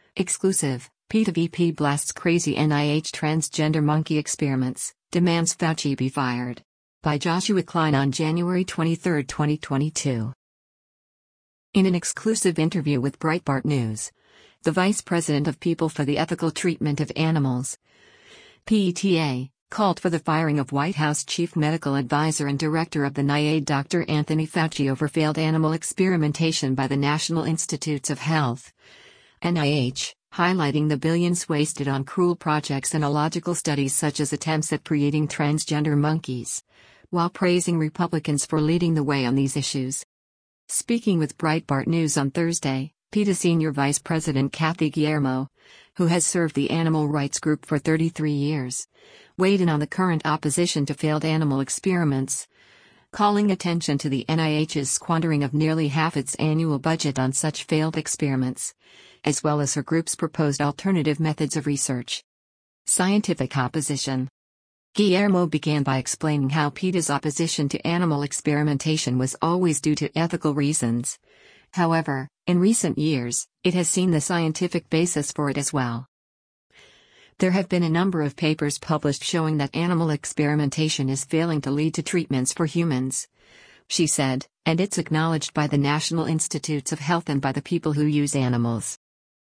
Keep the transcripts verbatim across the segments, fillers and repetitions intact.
Exclusive, PETA V P blasts crazy N I H transgender monkey experiments, demands Fauci be fired. By Joshua Klein on January twenty-third, twenty twenty-two. In an exclusive interview with Breitbart News, the Vice President of People for the Ethical Treatment of Animals, PETA, called for the firing of White House Chief Medical Advisor and Director of the N I H Doctor Anthony Fauci over failed animal experimentation by the National Institutes of Health, N I H, highlighting the billions wasted on cruel projects and illogical studies such as attempts at creating transgender monkeys, while praising Republicans for leading the way on these issues. Speaking with Breitbart News on Thursday, PETA Senior Vice President Kathy Guillermo, who has served the animal rights group for thirty-three years, weighed in on the current opposition to failed animal experiments, calling attention to the N I H's squandering of nearly half its annual budget on such failed experiments, as well as her group's proposed alternative methods of research. Scientific opposition. Guillermo began by explaining how PETA's opposition to animal experimentation was always due to ethical reasons. However, in recent years, it has seen the scientific basis for it as well. There have been a number of papers published showing that animal experimentation is failing to lead to treatments for humans, she said, and it's acknowledged by the National Institutes of Health and by the people who use animals.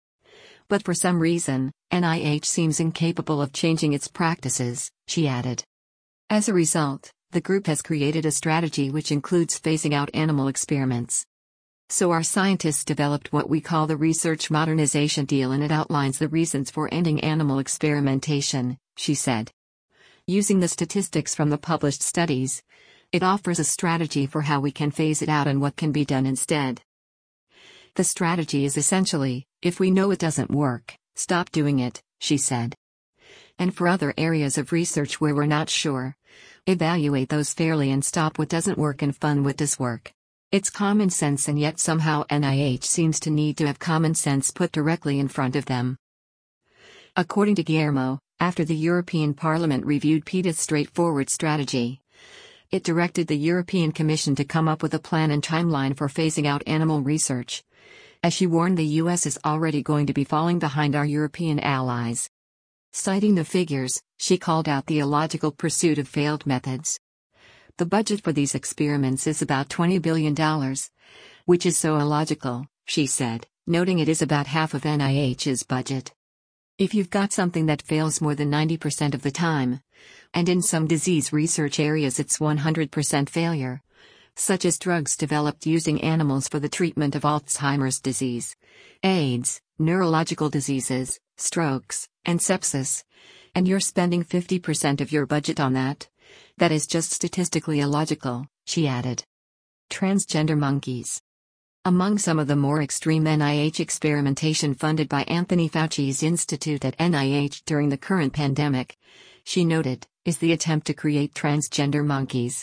But for some reason, N I H seems incapable of changing its practices, she added. As a result, the group has created a strategy which includes phasing out animal experiments. So our scientists developed what we call the Research Modernization Deal, and it outlines the reasons for ending animal experimentation, she said. Using the statistics from the published studies, it offers a strategy for how we can phase it out and what can be done instead. The strategy is essentially, if we know it doesn't work, stop doing it, she said. And for other areas of research where we're not sure, evaluate those fairly and stop what doesn't work and fund what does work. It's common sense, and yet somehow N I H seems to need to have common sense put directly in front of them. According to Guillermo, after the European Parliament reviewed PETA's straightforward strategy, it directed the European Commission to come up with a plan and timeline for phasing out animal research, as she warned the U S is already going to be falling behind our European allies. Citing the figures, she called out the illogical pursuit of failed methods. The budget for these experiments is about twenty billion dollars, which is so illogical, she said, noting it is about half of N I H's budget. If you've got something that fails more than ninety percent of the time, and in some disease research areas it's one hundred percent failure, such as drugs developed using animals for the treatment of Alzheimer's disease, AIDS, neurological diseases, strokes, and sepsis, and you're spending fifty percent of your budget on that, that is just statistically illogical, she added. Transgender monkeys. Among some of the more extreme N I H experimentation funded by Anthony Fauci's institute at N I H during the current pandemic, she noted, is the attempt to create transgender monkeys.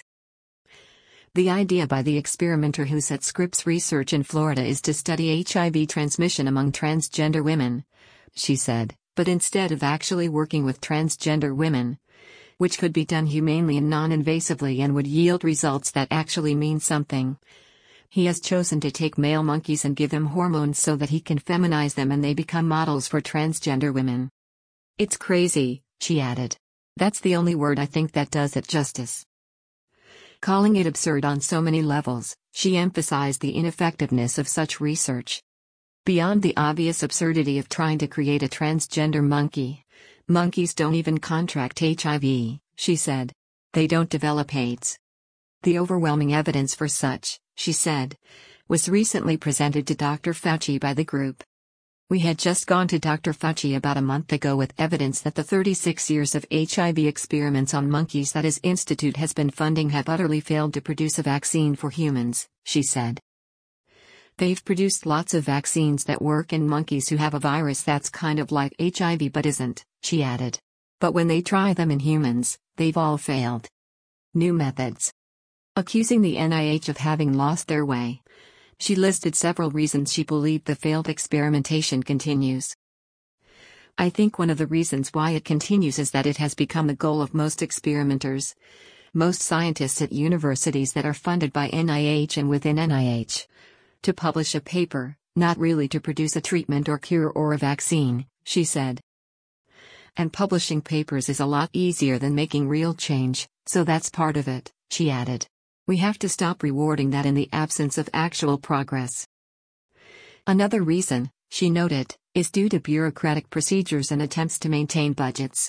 The idea by the experimenter who set Scripps Research in Florida is to study H I V transmission among transgender women, she said, but instead of actually working with transgender women, which could be done humanely and non-invasively and would yield results that actually mean something, he has chosen to take male monkeys and give them hormones so that he can feminize them and they become models for transgender women. It's crazy, she added. That's the only word I think that does it justice. Calling it absurd on so many levels, she emphasized the ineffectiveness of such research. Beyond the obvious absurdity of trying to create a transgender monkey, monkeys don't even contract H I V, she said. They don't develop AIDS. The overwhelming evidence for such, she said, was recently presented to Doctor Fauci by the group. We had just gone to Doctor Fauci about a month ago with evidence that the thirty-six years of H I V experiments on monkeys that his institute has been funding have utterly failed to produce a vaccine for humans, she said. They've produced lots of vaccines that work in monkeys who have a virus that's kind of like H I V but isn't, she added. But when they try them in humans, they've all failed. New methods. Accusing the N I H of having lost their way, she listed several reasons she believed the failed experimentation continues. I think one of the reasons why it continues is that it has become the goal of most experimenters, most scientists at universities that are funded by N I H and within N I H, to publish a paper, Not really to produce a treatment or cure or a vaccine, she said. And publishing papers is a lot easier than making real change, so that's part of it, she added. We have to stop rewarding that in the absence of actual progress. Another reason, she noted, is due to bureaucratic procedures and attempts to maintain budgets.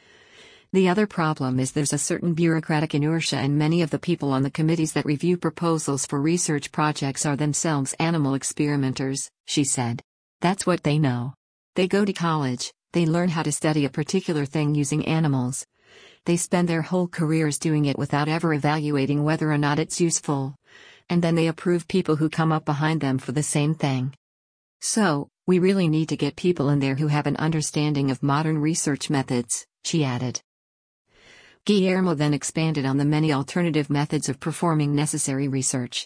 The other problem is there's a certain bureaucratic inertia, and many of the people on the committees that review proposals for research projects are themselves animal experimenters, she said. That's what they know. They go to college, they learn how to study a particular thing using animals. They spend their whole careers doing it without ever evaluating whether or not it's useful. And then they approve people who come up behind them for the same thing. So, we really need to get people in there who have an understanding of modern research methods, she added. Guillermo then expanded on the many alternative methods of performing necessary research.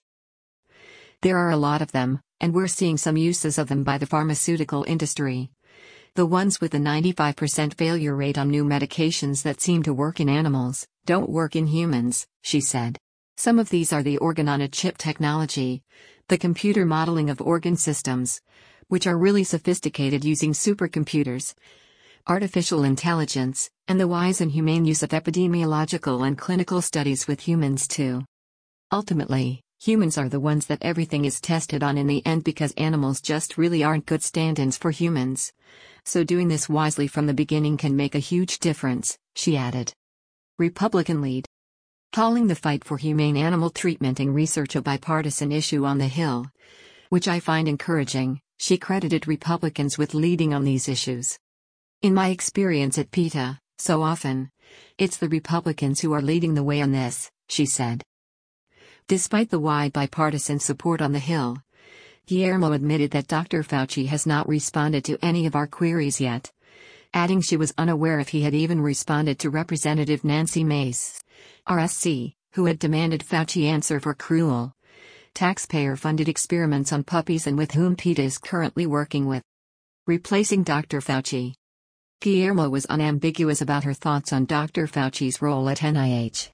There are a lot of them, and we're seeing some uses of them by the pharmaceutical industry. The ones with a ninety-five percent failure rate on new medications that seem to work in animals, don't work in humans, she said. Some of these are the organ-on-a-chip technology, the computer modeling of organ systems, which are really sophisticated using supercomputers, artificial intelligence, and the wise and humane use of epidemiological and clinical studies with humans too. Ultimately, humans are the ones that everything is tested on in the end because animals just really aren't good stand-ins for humans. So doing this wisely from the beginning can make a huge difference, she added. Republican lead. Calling the fight for humane animal treatment and research a bipartisan issue on the Hill, which I find encouraging, she credited Republicans with leading on these issues. In my experience at PETA, so often, it's the Republicans who are leading the way on this, she said. Despite the wide bipartisan support on the Hill, Guillermo admitted that Doctor Fauci has not responded to any of our queries yet, adding she was unaware if he had even responded to Representative Nancy Mace, R S C, who had demanded Fauci answer for cruel, taxpayer-funded experiments on puppies and with whom PETA is currently working with. Replacing Doctor Fauci. Guillermo was unambiguous about her thoughts on Doctor Fauci's role at N I H.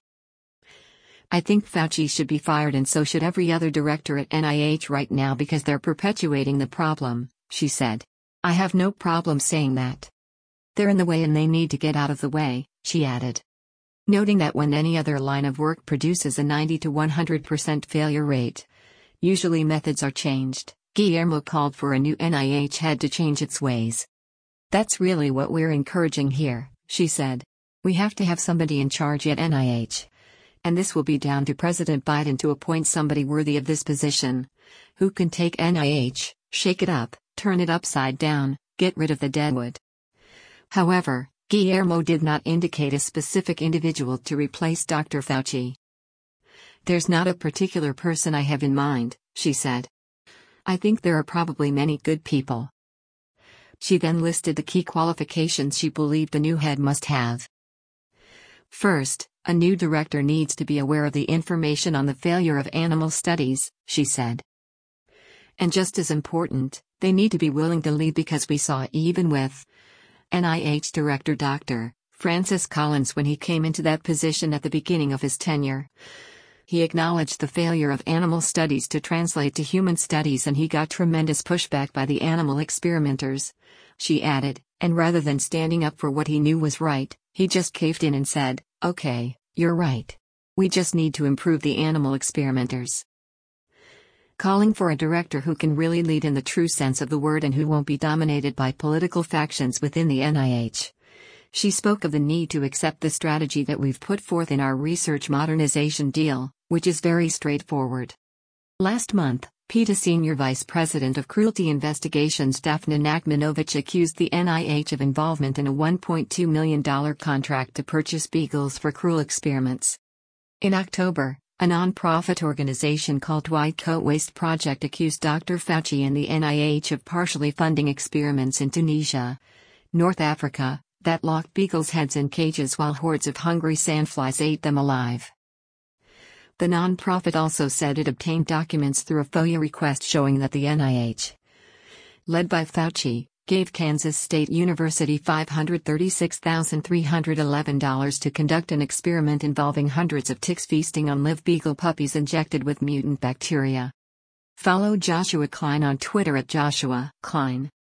I think Fauci should be fired, and so should every other director at N I H right now, because they're perpetuating the problem, she said. I have no problem saying that. They're in the way and they need to get out of the way, she added. Noting that when any other line of work produces a ninety to one hundred percent failure rate, usually methods are changed, Guillermo called for a new N I H head to change its ways. That's really what we're encouraging here, she said. We have to have somebody in charge at N I H. And this will be down to President Biden to appoint somebody worthy of this position, who can take N I H, shake it up, turn it upside down, get rid of the deadwood. However, Guillermo did not indicate a specific individual to replace Doctor Fauci. There's not a particular person I have in mind, she said. I think there are probably many good people. She then listed the key qualifications she believed the new head must have. First, a new director needs to be aware of the information on the failure of animal studies, she said. And just as important, they need to be willing to lead, because we saw even with N I H Director Doctor Francis Collins when he came into that position at the beginning of his tenure. He acknowledged the failure of animal studies to translate to human studies, and he got tremendous pushback by the animal experimenters, she added, and rather than standing up for what he knew was right, he just caved in and said, okay, you're right. We just need to improve the animal experimenters. Calling for a director who can really lead in the true sense of the word and who won't be dominated by political factions within the N I H. She spoke of the need to accept the strategy that we've put forth in our research modernization deal, which is very straightforward. Last month, PETA Senior Vice President of Cruelty Investigations Daphne Nachmanovich accused the N I H of involvement in a one point two million dollars contract to purchase beagles for cruel experiments. In October, a non-profit organization called White Coat Waste Project accused Doctor Fauci and the N I H of partially funding experiments in Tunisia, North Africa, that locked beagles' heads in cages while hordes of hungry sandflies ate them alive. The non-profit also said it obtained documents through a FOIA request showing that the N I H, led by Fauci, gave Kansas State University five hundred thirty-six thousand three hundred eleven dollars to conduct an experiment involving hundreds of ticks feasting on live beagle puppies injected with mutant bacteria. Follow Joshua Klein on Twitter at Joshua Klein.